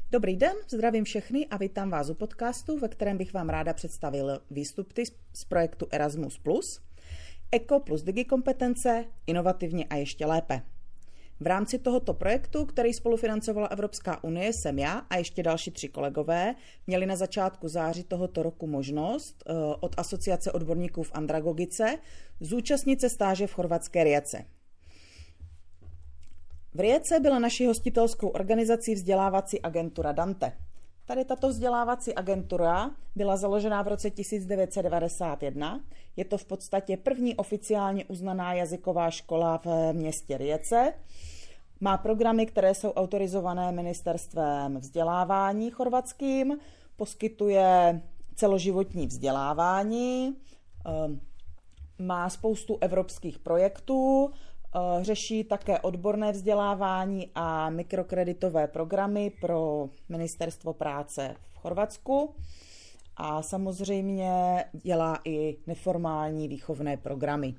Dobrý den, zdravím všechny a vítám vás u podcastu, ve kterém bych vám ráda představil výstupy z projektu Erasmus+, Eko plus digikompetence, inovativně a ještě lépe. V rámci tohoto projektu, který spolufinancovala Evropská unie, jsem já a ještě další 3 kolegové měli na začátku září tohoto roku možnost od Asociace odborníků v andragogice zúčastnit se stáže v chorvatské Rijece. V Rijece byla naší hostitelskou organizací vzdělávací agentura Dante. Tady tato vzdělávací agentura byla založena v roce 1991. Je to v podstatě první oficiálně uznaná jazyková škola v městě Rijece. Má programy, které jsou autorizované ministerstvem vzdělávání chorvatským, poskytuje celoživotní vzdělávání, má spoustu evropských projektů, řeší také odborné vzdělávání a mikrokreditové programy pro Ministerstvo práce v Chorvatsku a samozřejmě dělá i neformální výchovné programy.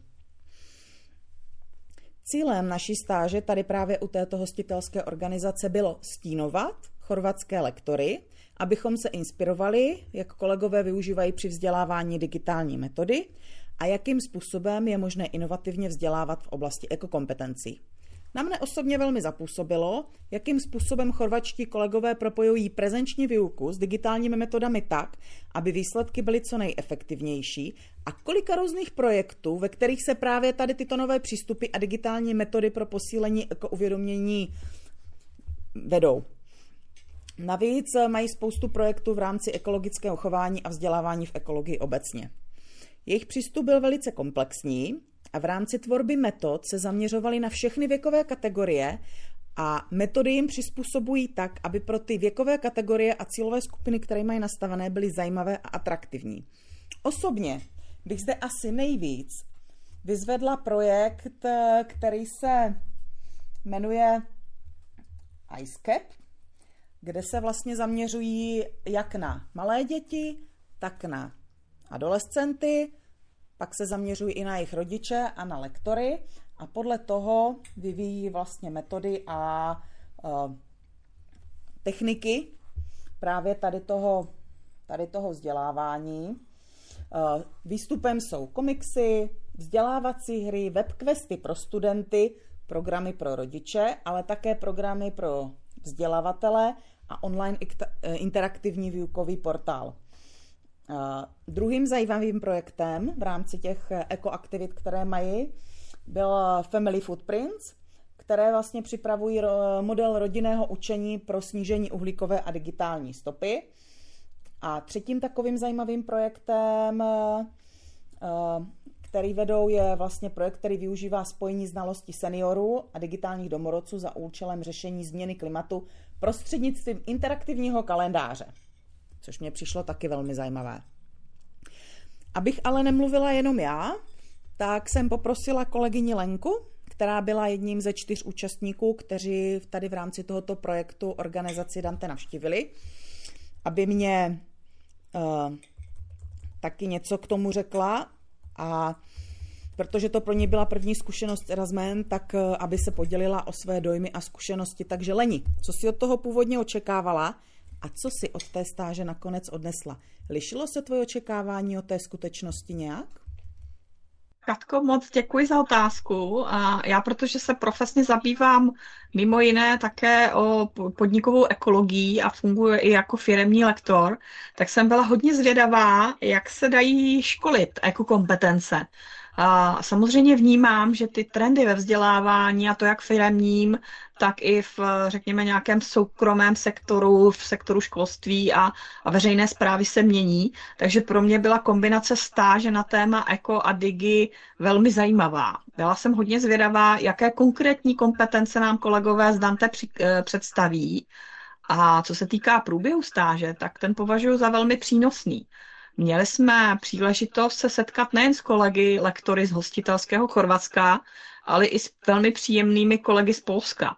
Cílem naší stáže tady právě u této hostitelské organizace bylo stínovat chorvatské lektory, abychom se inspirovali, jak kolegové využívají při vzdělávání digitální metody a jakým způsobem je možné inovativně vzdělávat v oblasti ekokompetencí. Na mne osobně velmi zapůsobilo, jakým způsobem chorvatští kolegové propojují prezenční výuku s digitálními metodami tak, aby výsledky byly co nejefektivnější a kolika různých projektů, ve kterých se právě tady tyto nové přístupy a digitální metody pro posílení ekouvědomění vedou. Navíc mají spoustu projektů v rámci ekologického chování a vzdělávání v ekologii obecně. Jejich přístup byl velice komplexní a v rámci tvorby metod se zaměřovali na všechny věkové kategorie a metody jim přizpůsobují tak, aby pro ty věkové kategorie a cílové skupiny, které mají nastavené, byly zajímavé a atraktivní. Osobně bych zde asi nejvíc vyzvedla projekt, který se jmenuje IceCap, kde se vlastně zaměřují jak na malé děti, tak na adolescenty, pak se zaměřují i na jejich rodiče a na lektory a podle toho vyvíjí vlastně metody a techniky právě tady toho vzdělávání. Výstupem jsou komiksy, vzdělávací hry, webquesty pro studenty, programy pro rodiče, ale také programy pro vzdělavatele a online interaktivní výukový portál. Druhým zajímavým projektem v rámci těch ekoaktivit, které mají, byl Family Footprints, které vlastně připravují model rodinného učení pro snížení uhlíkové a digitální stopy. A třetím takovým zajímavým projektem, který vedou, je vlastně projekt, který využívá spojení znalostí seniorů a digitálních domorodců za účelem řešení změny klimatu prostřednictvím interaktivního kalendáře, což mě přišlo taky velmi zajímavé. Abych ale nemluvila jenom já, tak jsem poprosila kolegyni Lenku, která byla jedním ze 4 účastníků, kteří tady v rámci tohoto projektu organizaci Dante navštívili, aby mě taky něco k tomu řekla a protože to pro ní byla první zkušenost s Erasmem, tak aby se podělila o své dojmy a zkušenosti. Takže Leni, co jsi od toho původně očekávala a co jsi od té stáže nakonec odnesla? Lišilo se tvoje očekávání od té skutečnosti nějak? Katko, moc děkuji za otázku. A já, protože se profesně zabývám mimo jiné také o podnikovou ekologii a funguje i jako firemní lektor, tak jsem byla hodně zvědavá, jak se dají školit ekokompetence. A samozřejmě vnímám, že ty trendy ve vzdělávání, a to jak firemním, tak i v, řekněme, nějakém soukromém sektoru, v sektoru školství a veřejné správy se mění. Takže pro mě byla kombinace stáže na téma eko a digi velmi zajímavá. Byla jsem hodně zvědavá, jaké konkrétní kompetence nám kolegové z Dante představí. A co se týká průběhu stáže, tak ten považuji za velmi přínosný. Měli jsme příležitost se setkat nejen s kolegy, lektory z hostitelského Chorvatska, ale i s velmi příjemnými kolegy z Polska.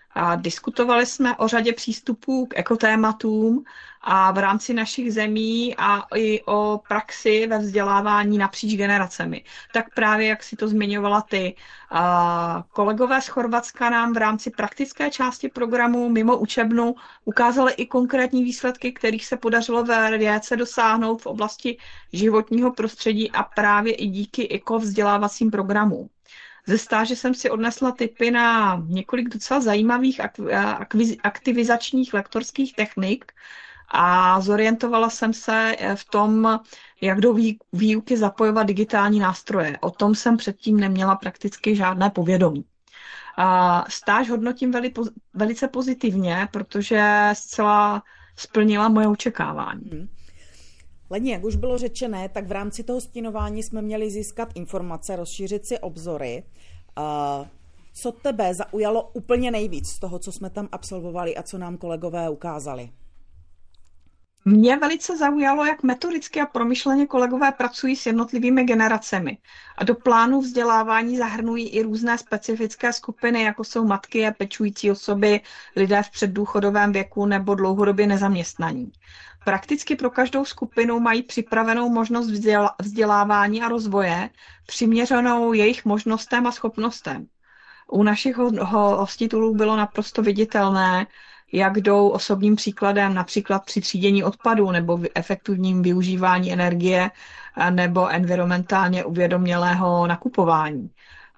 A diskutovali jsme o řadě přístupů k ekotématům a v rámci našich zemí a i o praxi ve vzdělávání napříč generacemi. Tak právě, jak si to zmiňovala ty, kolegové z Chorvatska nám v rámci praktické části programu mimo učebnu ukázali i konkrétní výsledky, kterých se podařilo ve věce dosáhnout v oblasti životního prostředí a právě i díky ekovzdělávacím programům. Ze stáže jsem si odnesla tipy na několik docela zajímavých aktivizačních lektorských technik a zorientovala jsem se v tom, jak do výuky zapojovat digitální nástroje. O tom jsem předtím neměla prakticky žádné povědomí. Stáž hodnotím velice pozitivně, protože zcela splnila moje očekávání. Leni, jak už bylo řečené, tak v rámci toho stínování jsme měli získat informace, rozšířit si obzory. Co tebe zaujalo úplně nejvíc z toho, co jsme tam absolvovali a co nám kolegové ukázali? Mě velice zaujalo, jak metodicky a promyšleně kolegové pracují s jednotlivými generacemi a do plánu vzdělávání zahrnují i různé specifické skupiny, jako jsou matky a pečující osoby, lidé v předdůchodovém věku nebo dlouhodobě nezaměstnaní. Prakticky pro každou skupinu mají připravenou možnost vzdělávání a rozvoje, přiměřenou jejich možnostem a schopnostem. U našich hostitelů bylo naprosto viditelné, jak jdou osobním příkladem, například při třídění odpadů nebo efektivním využívání energie nebo environmentálně uvědomělého nakupování.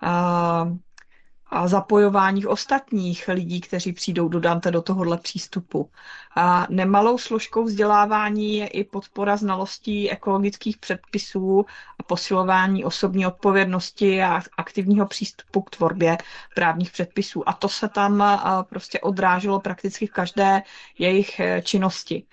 A zapojování ostatních lidí, kteří přijdou do tohohle přístupu. A nemalou složkou vzdělávání je i podpora znalostí ekologických předpisů a posilování osobní odpovědnosti a aktivního přístupu k tvorbě právních předpisů. A to se tam prostě odráželo prakticky v každé jejich činnosti.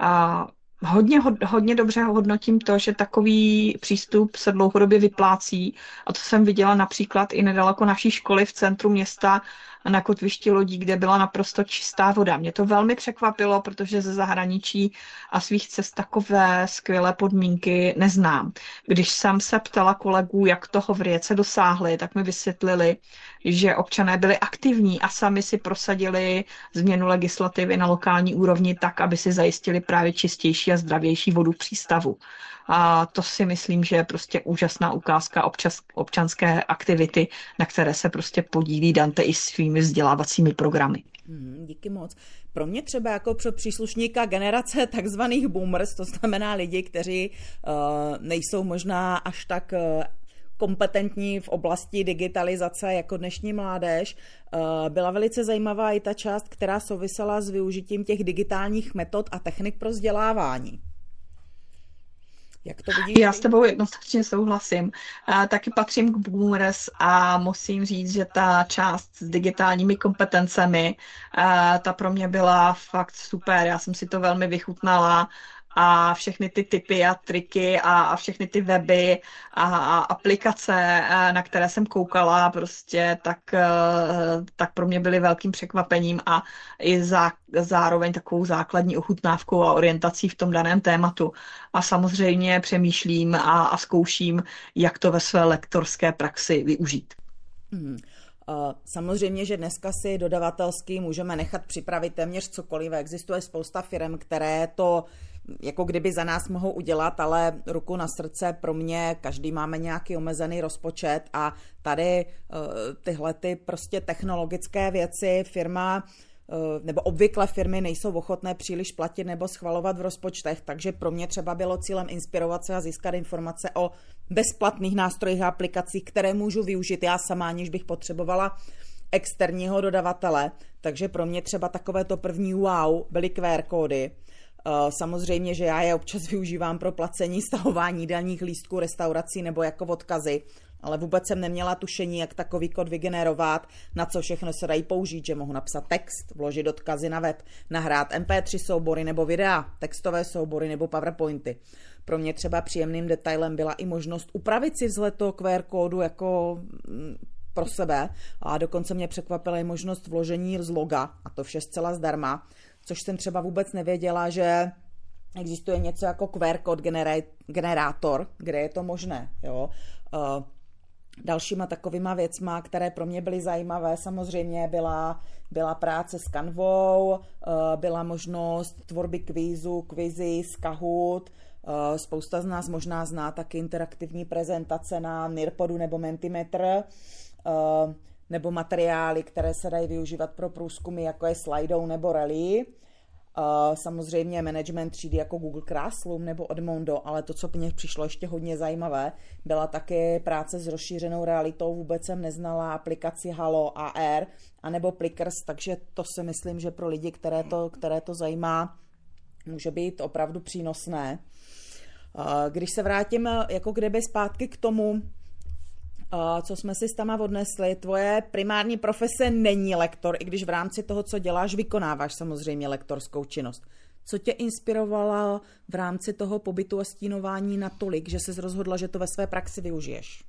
Hodně dobře hodnotím to, že takový přístup se dlouhodobě vyplácí a to jsem viděla například i nedaleko naší školy v centru města na kotvišti lodí, kde byla naprosto čistá voda. Mě to velmi překvapilo, protože ze zahraničí a svých cest takové skvělé podmínky neznám. Když jsem se ptala kolegů, jak toho v Rijece dosáhli, tak mi vysvětlili, že občané byli aktivní a sami si prosadili změnu legislativy na lokální úrovni tak, aby si zajistili právě čistější a zdravější vodu v přístavu. A to si myslím, že je prostě úžasná ukázka občanské aktivity, na které se prostě podílí Dante i svými vzdělávacími programy. Díky moc. Pro mě třeba jako pro příslušníka generace takzvaných boomers, to znamená lidi, kteří nejsou možná až tak kompetentní v oblasti digitalizace jako dnešní mládež, byla velice zajímavá i ta část, která souvisela s využitím těch digitálních metod a technik pro vzdělávání. Jak to vidíš? Já s tebou jednoznačně souhlasím. Taky patřím k boomers a musím říct, že ta část s digitálními kompetencemi, ta pro mě byla fakt super. Já jsem si to velmi vychutnala a všechny ty tipy a triky a všechny ty weby a aplikace, na které jsem koukala, prostě tak pro mě byly velkým překvapením a i zároveň takovou základní ochutnávkou a orientací v tom daném tématu. A samozřejmě přemýšlím a zkouším, jak to ve své lektorské praxi využít. Samozřejmě, že dneska si dodavatelský můžeme nechat připravit téměř cokoliv. Existuje spousta firm, které to jako kdyby za nás mohou udělat, ale ruku na srdce pro mě, každý máme nějaký omezený rozpočet a tady tyhle ty prostě technologické věci firma nebo obvykle firmy nejsou ochotné příliš platit nebo schvalovat v rozpočtech, takže pro mě třeba bylo cílem inspirovat se a získat informace o bezplatných nástrojích a aplikacích, které můžu využít já sama, aniž bych potřebovala externího dodavatele, takže pro mě třeba takové to první wow byly QR kódy. Samozřejmě, že já je občas využívám pro placení, stahování jídelních lístků, restaurací nebo jako odkazy, ale vůbec jsem neměla tušení, jak takový kód vygenerovat, na co všechno se dají použít, že mohu napsat text, vložit odkazy na web, nahrát MP3 soubory nebo videa, textové soubory nebo PowerPointy. Pro mě třeba příjemným detailem byla i možnost upravit si vzhled toho QR kódu jako pro sebe a dokonce mě překvapila i možnost vložení z loga a to vše zcela zdarma, což jsem třeba vůbec nevěděla, že existuje něco jako QR kód generátor, kde je to možné. Jo? Dalšíma takovýma věcma, které pro mě byly zajímavé, samozřejmě byla práce s Canvou, byla možnost tvorby kvizy z Kahoot. Spousta z nás možná zná taky interaktivní prezentace na Nearpodu nebo Mentimeter, nebo materiály, které se dají využívat pro průzkumy, jako je Slido nebo Rally. Samozřejmě management třídy jako Google Classroom nebo Edmodo, ale to, co mě přišlo ještě hodně zajímavé, byla také práce s rozšířenou realitou. Vůbec jsem neznala aplikaci Halo AR anebo Plickers, takže to si myslím, že pro lidi, které to zajímá, může být opravdu přínosné. Když se vrátím jako kdyby zpátky k tomu, co jsme si s tama odnesli, tvoje primární profese není lektor, i když v rámci toho, co děláš, vykonáváš samozřejmě lektorskou činnost. Co tě inspirovalo v rámci toho pobytu a stínování natolik, že jsi rozhodla, že to ve své praxi využiješ?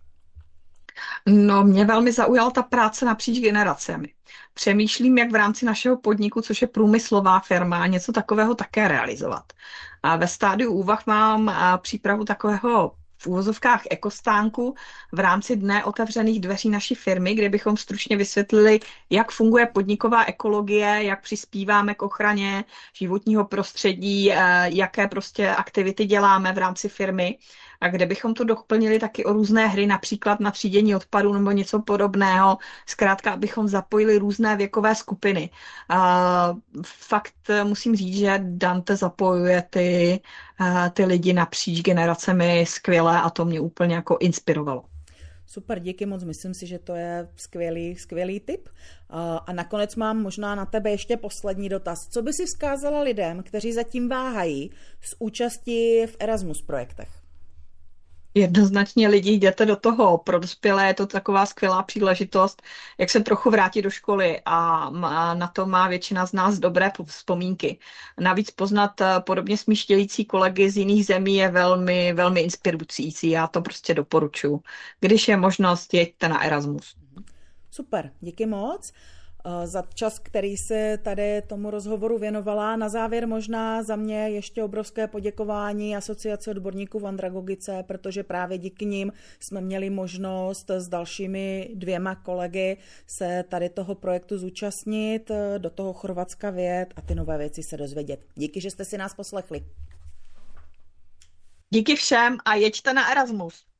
No, mě velmi zaujala ta práce napříč generacemi. Přemýšlím, jak v rámci našeho podniku, což je průmyslová firma, něco takového také realizovat. A ve stádiu úvah mám přípravu takového v úvozovkách ekostánku v rámci dne otevřených dveří naší firmy, kde bychom stručně vysvětlili, jak funguje podniková ekologie, jak přispíváme k ochraně životního prostředí, jaké prostě aktivity děláme v rámci firmy a kde bychom to doplnili taky o různé hry, například na třídění odpadů nebo něco podobného, zkrátka, abychom zapojili různé věkové skupiny. Fakt musím říct, že Dante zapojuje ty lidi napříč generacemi skvěle a to mě úplně jako inspirovalo. Super, díky moc, myslím si, že to je skvělý tip. A nakonec mám možná na tebe ještě poslední dotaz. Co by si vzkázala lidem, kteří zatím váhají s účastí v Erasmus projektech? Jednoznačně lidi, jděte do toho. Pro dospělé je to taková skvělá příležitost, jak se trochu vrátit do školy a na to má většina z nás dobré vzpomínky. Navíc poznat podobně smýšlející kolegy z jiných zemí je velmi, velmi inspirující. Já to prostě doporučuji. Když je možnost, jeďte na Erasmus. Super, díky moc za čas, který se tady tomu rozhovoru věnovala. Na závěr možná za mě ještě obrovské poděkování Asociace odborníků v andragogice, protože právě díky nim jsme měli možnost s dalšími 2 kolegy se tady toho projektu zúčastnit, do toho Chorvatska vyjet a ty nové věci se dozvědět. Díky, že jste si nás poslechli. Díky všem a jeďte na Erasmus.